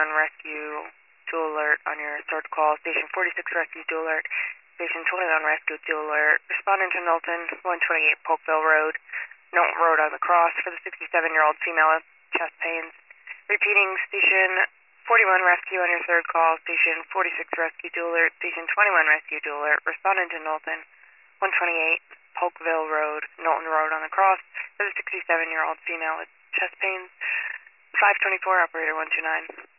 rescue, dual alert on your third call. Station 46 rescue, dual alert. Station 21 rescue, dual alert. Responding to Knowlton, 128 Polkville Road. Knowlton Road on the cross for the 67-year-old female with chest pains. Repeating, Station 41 rescue on your third call. Station 46 rescue, dual alert. Station 21 rescue, dual alert. Responding to Knowlton, 128 Polkville Road, Knowlton Road on the cross for the 67-year-old female with chest pains. 524, operator 129.